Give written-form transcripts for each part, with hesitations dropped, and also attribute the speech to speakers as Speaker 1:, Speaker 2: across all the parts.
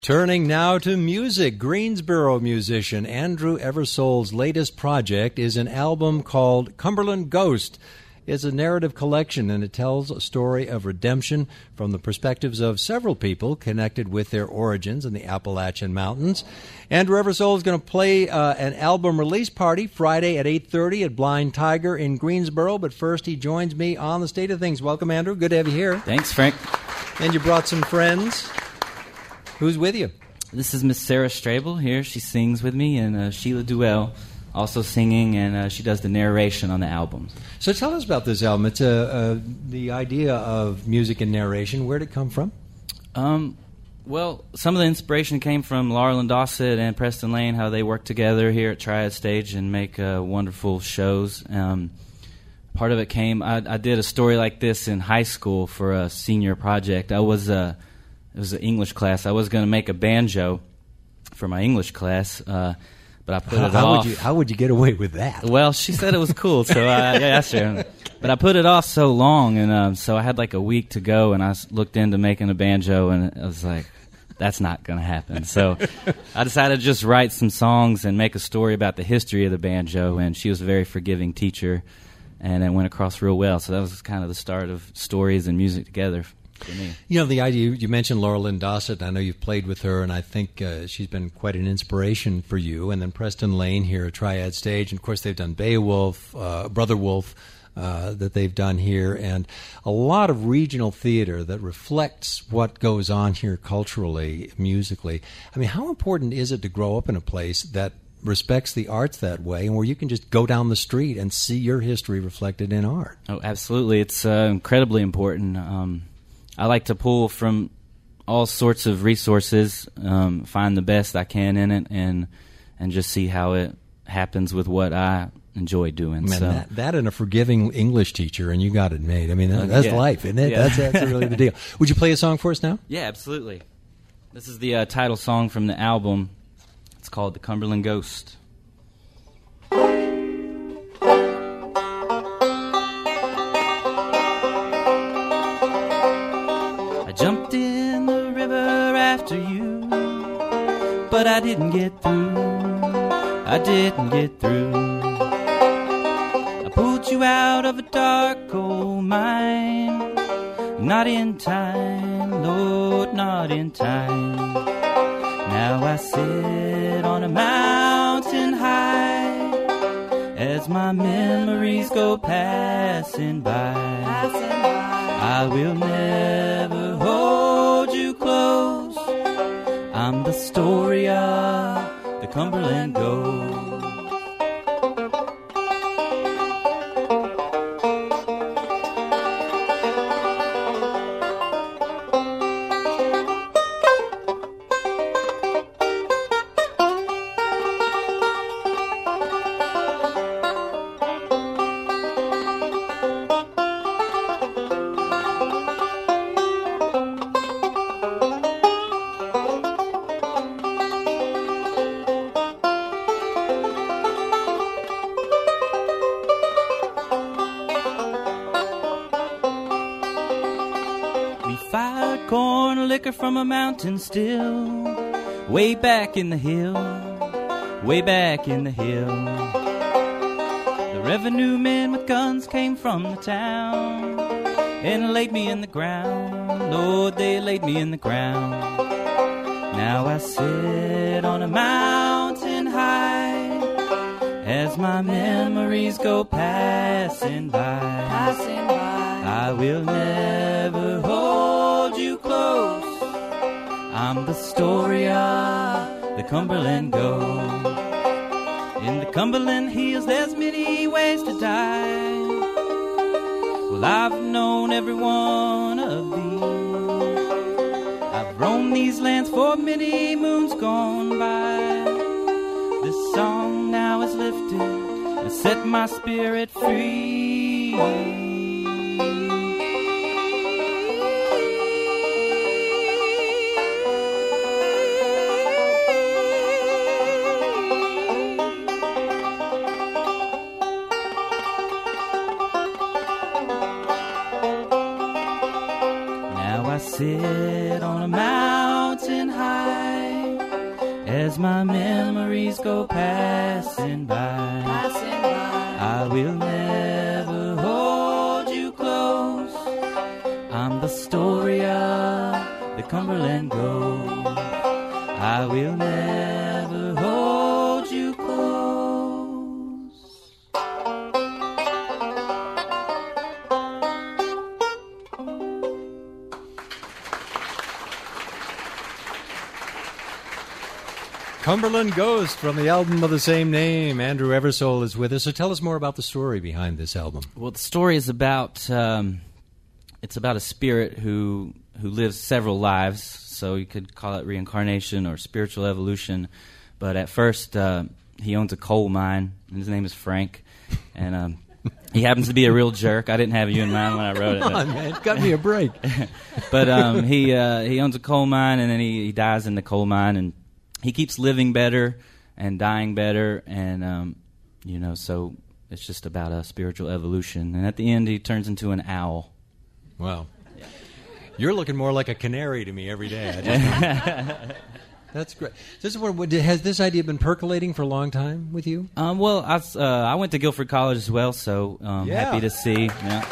Speaker 1: Turning now to music, Greensboro musician Andrew Eversole's latest project is an album called Cumberland Ghost. It's a narrative collection, and it tells a story of redemption from the perspectives of several people connected with their origins in the Appalachian Mountains. Andrew Eversole is going to play an album release party Friday at 8:30 at Blind Tiger in Greensboro, but first he joins me on the State of Things. Welcome, Andrew. Good to have you here.
Speaker 2: Thanks, Frank.
Speaker 1: And you brought some friends. Who's with you?
Speaker 2: This is Miss Sarah Strabel here. She sings with me, and Sheila Duell also singing, and she does the narration on the album.
Speaker 1: So tell us about this album. It's the idea of music and narration. Where did it come from?
Speaker 2: Well, some of the inspiration came from Laurel Dawsett and Preston Lane, how they work together here at Triad Stage and make wonderful shows. Part of it came, I did a story like this in high school for a senior project. It was an English class. I was going to make a banjo for my English class, but I put it off.
Speaker 1: How would you get away with that?
Speaker 2: Well, she said it was cool, so I asked her. But I put it off so long, and so I had like a week to go, and I looked into making a banjo, and I was like, that's not going to happen. So I decided to just write some songs and make a story about the history of the banjo, and she was a very forgiving teacher, and it went across real well. So that was kind of the start of stories and music together.
Speaker 1: You know, the idea, you mentioned Laurel Lynn Dawsett. I know you've played with her, and I think she's been quite an inspiration for you. And then Preston Lane here at Triad Stage. And, of course, they've done Beowulf, Brother Wolf that they've done here, and a lot of regional theater that reflects what goes on here culturally, musically. I mean, how important is it to grow up in a place that respects the arts that way, and where you can just go down the street and see your history reflected in art?
Speaker 2: Oh, absolutely. It's incredibly important. I like to pull from all sorts of resources, find the best I can in it, and just see how it happens with what I enjoy doing.
Speaker 1: Man,
Speaker 2: so
Speaker 1: that and a forgiving English teacher, and you got it made. I mean, that's life, isn't it?
Speaker 2: Yeah.
Speaker 1: That's really the deal. Would you play a song for us now?
Speaker 2: Yeah, absolutely. This is the title song from the album. It's called The Cumberland Ghost. Jumped in the river after you, but I didn't get through. I pulled you out of a dark coal mine. Not in time, Lord, not in time. Now I sit on a mountain high as my memories go passing by. I will never hold you close. I'm the story of the Cumberland Ghost. Fired corn liquor from a mountain still, way back in the hill, way back in the hill. The revenue men with guns came from the town and laid me in the ground, Lord, they laid me in the ground. Now I sit on a mountain high as my memories go passing by. I will never hold you close. I'm the story of the Cumberland Ghost. In the Cumberland Hills there's many ways to die. Well, I've known every one of these. I've roamed these lands for many moons gone by. This song now is lifted and set my spirit free. Now I sit on a mountain high as my memories go passing by. I will never hold you close. I'm the story of the Cumberland Ghost. I will never hold you close.
Speaker 1: Cumberland Ghost from the album of the same name. Andrew Eversole is with us. So tell us more about the story behind this album.
Speaker 2: Well, the story is about it's about a spirit who lives several lives. So you could call it reincarnation or spiritual evolution. But at first, he owns a coal mine, and his name is Frank. And he happens to be a real jerk. I didn't have you in mind when I wrote it.
Speaker 1: Come on, man. Cut me a break.
Speaker 2: But he owns a coal mine, and then he dies in the coal mine, and he keeps living better and dying better, and so it's just about a spiritual evolution. And at the end, he turns into an owl.
Speaker 1: Wow. Yeah. You're looking more like a canary to me every day. That's great. Has this idea been percolating for a long time with you?
Speaker 2: Well, I went to Guilford College as well, so happy to see. Yeah.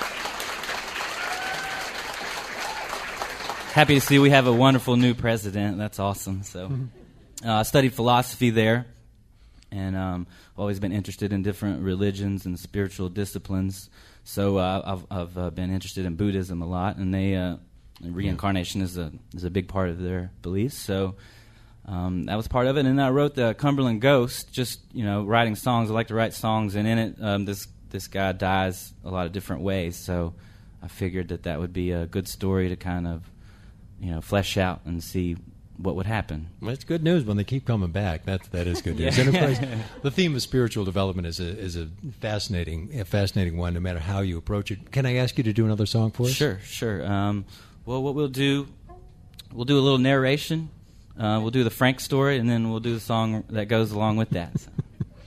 Speaker 2: Happy to see we have a wonderful new president. That's awesome. So. I studied philosophy there, and I've always been interested in different religions and spiritual disciplines. So I've been interested in Buddhism a lot, and reincarnation is a big part of their beliefs. So that was part of it. And then I wrote the Cumberland Ghost, just writing songs. I like to write songs, and in it, this guy dies a lot of different ways. So I figured that would be a good story to kind of flesh out and see what would happen.
Speaker 1: Well, it's good news when they keep coming back. That is good news. And of course, the theme of spiritual development is a fascinating one, no matter how you approach it. Can I ask you to do another song for us?
Speaker 2: Sure. Well, what we'll do a little narration. We'll do the Frank story, and then we'll do the song that goes along with that. So.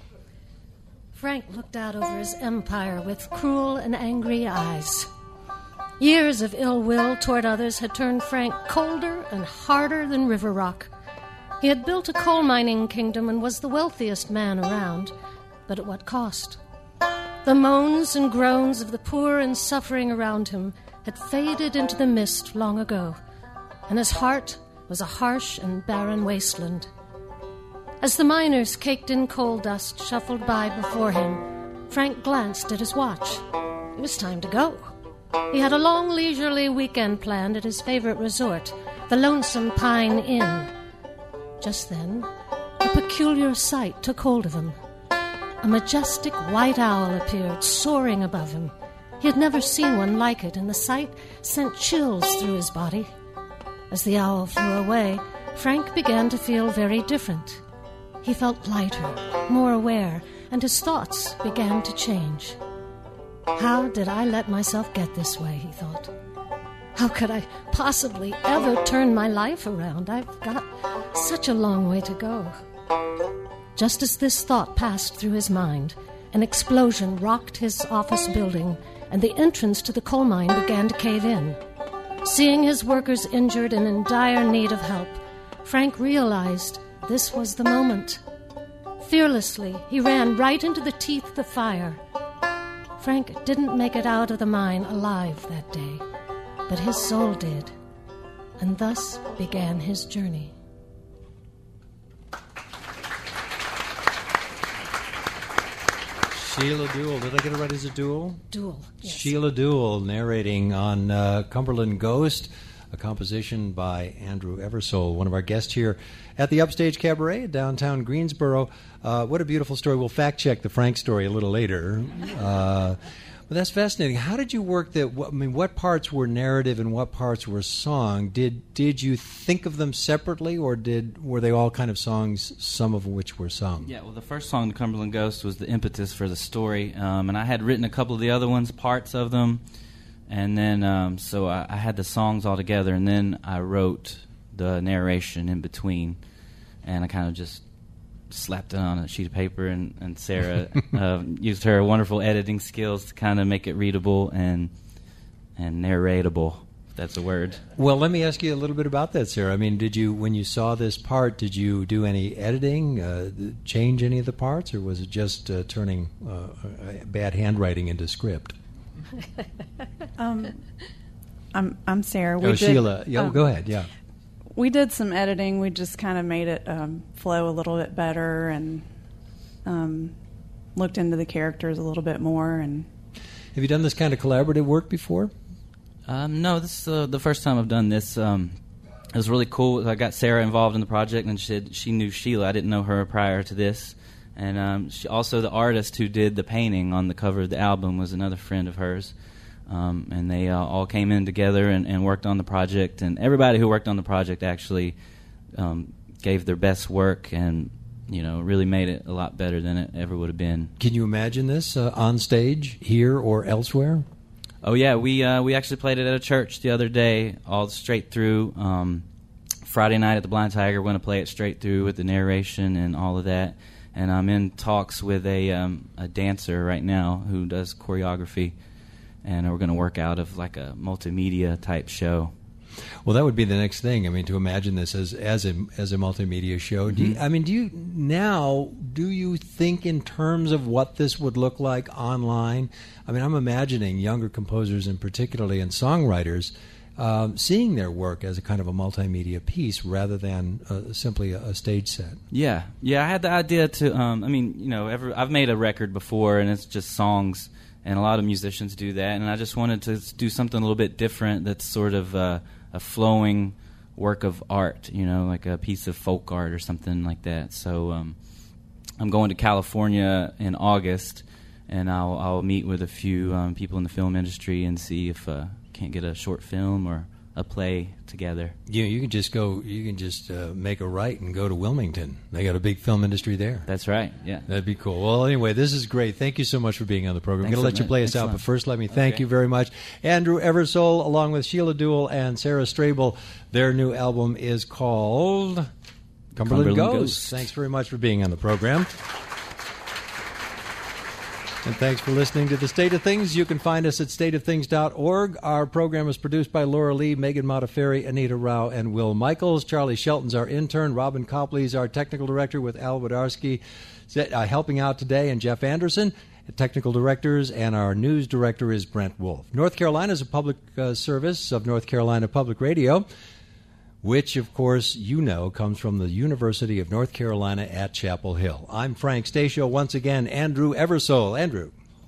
Speaker 3: Frank looked out over his empire with cruel and angry eyes. Years of ill will toward others had turned Frank colder and harder than river rock. He had built a coal mining kingdom and was the wealthiest man around, but at what cost? The moans and groans of the poor and suffering around him had faded into the mist long ago, and his heart was a harsh and barren wasteland. As the miners caked in coal dust shuffled by before him, Frank glanced at his watch. It was time to go. He had a long, leisurely weekend planned at his favorite resort, the Lonesome Pine Inn. Just then, a peculiar sight took hold of him. A majestic white owl appeared, soaring above him. He had never seen one like it, and the sight sent chills through his body. As the owl flew away, Frank began to feel very different. He felt lighter, more aware, and his thoughts began to change. How did I let myself get this way, he thought. How could I possibly ever turn my life around? I've got such a long way to go. Just as this thought passed through his mind, an explosion rocked his office building, and the entrance to the coal mine began to cave in. Seeing his workers injured and in dire need of help, Frank realized this was the moment. Fearlessly, he ran right into the teeth of the fire. Frank didn't make it out of the mine alive that day, but his soul did, and thus began his journey.
Speaker 1: Sheila Duell. Did I get it right as a duel?
Speaker 3: Duell, yes.
Speaker 1: Sheila Duell narrating on Cumberland Ghost, a composition by Andrew Eversole, one of our guests here at the Upstage Cabaret in downtown Greensboro. What a beautiful story. We'll fact-check the Frank story a little later. But that's fascinating. How did you work that? What parts were narrative and what parts were song? Did you think of them separately, or were they all kind of songs, some of which were sung?
Speaker 2: Yeah, well, the first song, The Cumberland Ghost, was the impetus for the story. And I had written a couple of the other ones, parts of them. And then, so I had the songs all together, and then I wrote the narration in between. And I kind of just slapped it on a sheet of paper, and Sarah used her wonderful editing skills to kind of make it readable and narratable if that's a word.
Speaker 1: Well, let me ask you a little bit about that, Sarah. I mean, when you saw this part, did you do any editing, change any of the parts, or was it just turning bad handwriting into script?
Speaker 4: I'm Sarah.
Speaker 1: Sheila. Yeah, go ahead. Yeah.
Speaker 4: We did some editing. We just kind of made it flow a little bit better and looked into the characters a little bit more. And
Speaker 1: have you done this kind of collaborative work before?
Speaker 2: No, this is the first time I've done this. It was really cool. I got Sarah involved in the project, and she knew Sheila. I didn't know her prior to this. And she, also the artist who did the painting on the cover of the album was another friend of hers. And they all came in together and worked on the project. And everybody who worked on the project actually gave their best work and, really made it a lot better than it ever would have been.
Speaker 1: Can you imagine this on stage here or elsewhere?
Speaker 2: Oh, yeah. We actually played it at a church the other day, all straight through. Friday night at the Blind Tiger, we're going to play it straight through with the narration and all of that. And I'm in talks with a dancer right now who does choreography. And we're going to work out of like a multimedia type show.
Speaker 1: Well, that would be the next thing. I mean, to imagine this as a multimedia show.
Speaker 2: Mm-hmm.
Speaker 1: Do you think in terms of what this would look like online? I mean, I'm imagining younger composers, and particularly and songwriters, seeing their work as a kind of a multimedia piece rather than simply a stage set.
Speaker 2: Yeah. I had the idea to. I've made a record before, and it's just songs. And a lot of musicians do that, and I just wanted to do something a little bit different that's sort of a flowing work of art, like a piece of folk art or something like that. So I'm going to California in August, and I'll meet with a few people in the film industry and see if can't get a short film or a play together.
Speaker 1: You can just go. You can just make a right and go to Wilmington. They got a big film industry there.
Speaker 2: That's right. Yeah,
Speaker 1: that'd be cool. Well, anyway, this is great. Thank you so much for being on the program. I'm going to let you play us out, but first, let me thank you very much, Andrew Eversole, along with Sheila Duell and Sarah Strabel. Their new album is called Cumberland Ghosts. Thanks very much for being on the program. And thanks for listening to The State of Things. You can find us at stateofthings.org. Our program is produced by Laura Lee, Megan Modafferi, Anita Rao, and Will Michaels. Charlie Shelton's our intern. Robin Copley's our technical director, with Al Wodarski helping out today, and Jeff Anderson, technical directors, and our news director is Brent Wolf. North Carolina is a public service of North Carolina Public Radio, which, of course, comes from the University of North Carolina at Chapel Hill. I'm Frank Stasio. Once again, Andrew Eversole. Andrew.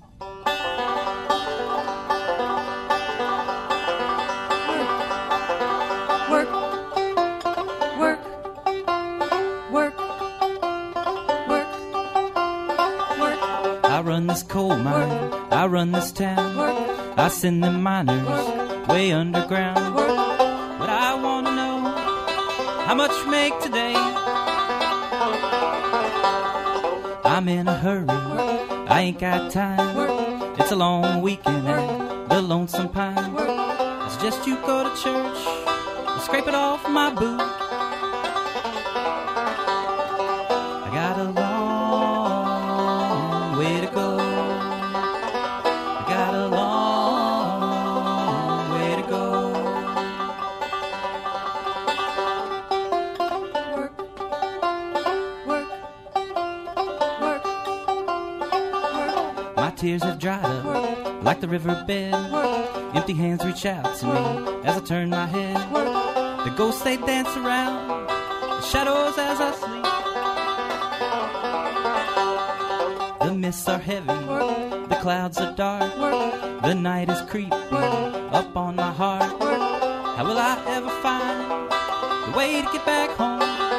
Speaker 2: I run this coal mine, I run this town, I send them miners way underground. But I want to know how much you make today. I'm in a hurry, I ain't got time. It's a long weekend at the Lonesome Pine. I suggest you go to church and scrape it off my boot. I got a long way to go. I got a long way to go. My tears have dried up like the riverbed. Empty hands reach out to me as I turn my head. The ghosts, they dance around the shadows as I sleep. The mists are heavy, the clouds are dark. The night is creeping up on my heart. How will I ever find the way to get back home?